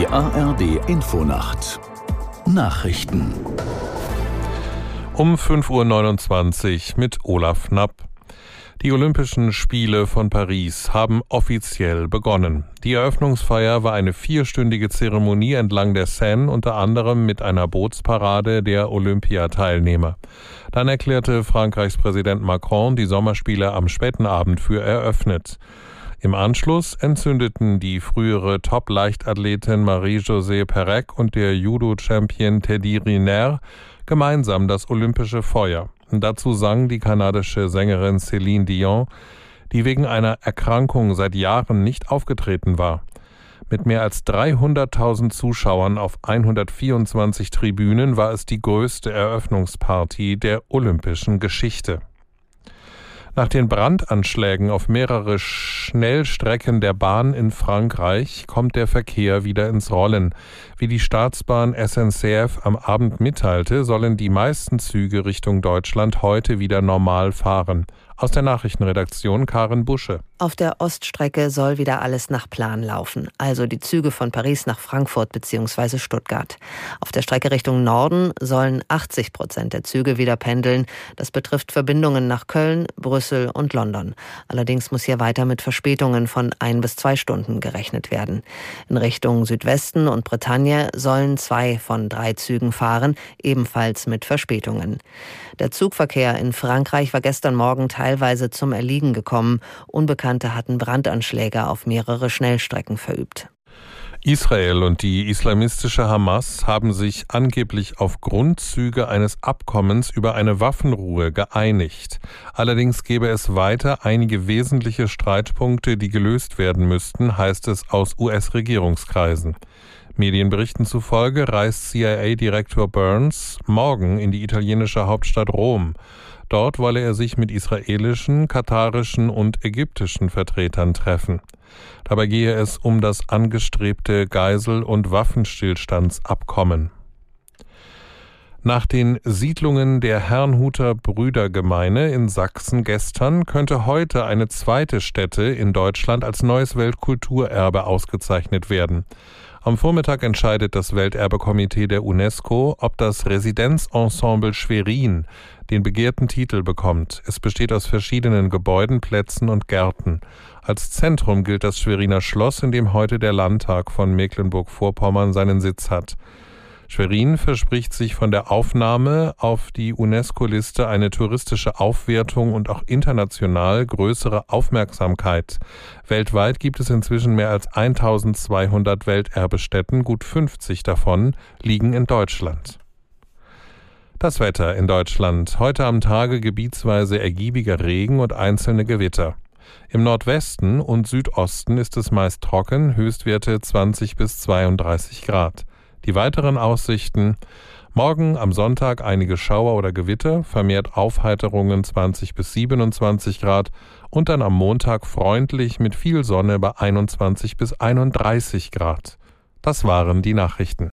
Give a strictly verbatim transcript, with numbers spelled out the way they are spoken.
Die A R D Infonacht Nachrichten um fünf Uhr neunundzwanzig mit Olaf Knapp. Die Olympischen Spiele von Paris haben offiziell begonnen. Die Eröffnungsfeier war eine vierstündige Zeremonie entlang der Seine, unter anderem mit einer Bootsparade der Olympiateilnehmer. Dann erklärte Frankreichs Präsident Macron die Sommerspiele am späten Abend für eröffnet. Im Anschluss entzündeten die frühere Top-Leichtathletin Marie-Josée Pérec und der Judo-Champion Teddy Riner gemeinsam das olympische Feuer. Dazu sang die kanadische Sängerin Céline Dion, die wegen einer Erkrankung seit Jahren nicht aufgetreten war. Mit mehr als dreihunderttausend Zuschauern auf hundertvierundzwanzig Tribünen war es die größte Eröffnungsparty der olympischen Geschichte. Nach den Brandanschlägen auf mehrere Schnellstrecken der Bahn in Frankreich kommt der Verkehr wieder ins Rollen. Wie die Staatsbahn S N C F am Abend mitteilte, sollen die meisten Züge Richtung Deutschland heute wieder normal fahren. Aus der Nachrichtenredaktion Karin Busche. Auf der Oststrecke soll wieder alles nach Plan laufen, also die Züge von Paris nach Frankfurt bzw. Stuttgart. Auf der Strecke Richtung Norden sollen achtzig Prozent der Züge wieder pendeln. Das betrifft Verbindungen nach Köln, Brüssel und London. Allerdings muss hier weiter mit Verspätungen von ein bis zwei Stunden gerechnet werden. In Richtung Südwesten und Bretagne sollen zwei von drei Zügen fahren, ebenfalls mit Verspätungen. Der Zugverkehr in Frankreich war gestern Morgen teilweise zum Erliegen gekommen. Unbekannte hatten Brandanschläge auf mehrere Schnellstrecken verübt. Israel und die islamistische Hamas haben sich angeblich auf Grundzüge eines Abkommens über eine Waffenruhe geeinigt. Allerdings gäbe es weiter einige wesentliche Streitpunkte, die gelöst werden müssten, heißt es aus U S-Regierungskreisen. Medienberichten zufolge reist C I A-Direktor Burns morgen in die italienische Hauptstadt Rom. Dort wolle er sich mit israelischen, katarischen und ägyptischen Vertretern treffen. Dabei gehe es um das angestrebte Geisel- und Waffenstillstandsabkommen. Nach den Siedlungen der Herrnhuter Brüdergemeine in Sachsen gestern könnte heute eine zweite Stätte in Deutschland als neues Weltkulturerbe ausgezeichnet werden. Am Vormittag entscheidet das Welterbekomitee der UNESCO, ob das Residenzensemble Schwerin den begehrten Titel bekommt. Es besteht aus verschiedenen Gebäuden, Plätzen und Gärten. Als Zentrum gilt das Schweriner Schloss, in dem heute der Landtag von Mecklenburg-Vorpommern seinen Sitz hat. Schwerin verspricht sich von der Aufnahme auf die UNESCO-Liste eine touristische Aufwertung und auch international größere Aufmerksamkeit. Weltweit gibt es inzwischen mehr als eintausendzweihundert Welterbestätten, gut fünfzig davon liegen in Deutschland. Das Wetter in Deutschland. Heute am Tage gebietsweise ergiebiger Regen und einzelne Gewitter. Im Nordwesten und Südosten ist es meist trocken, Höchstwerte zwanzig bis zweiunddreißig Grad. Die weiteren Aussichten: morgen am Sonntag einige Schauer oder Gewitter, vermehrt Aufheiterungen zwanzig bis siebenundzwanzig Grad und dann am Montag freundlich mit viel Sonne bei einundzwanzig bis einunddreißig Grad. Das waren die Nachrichten.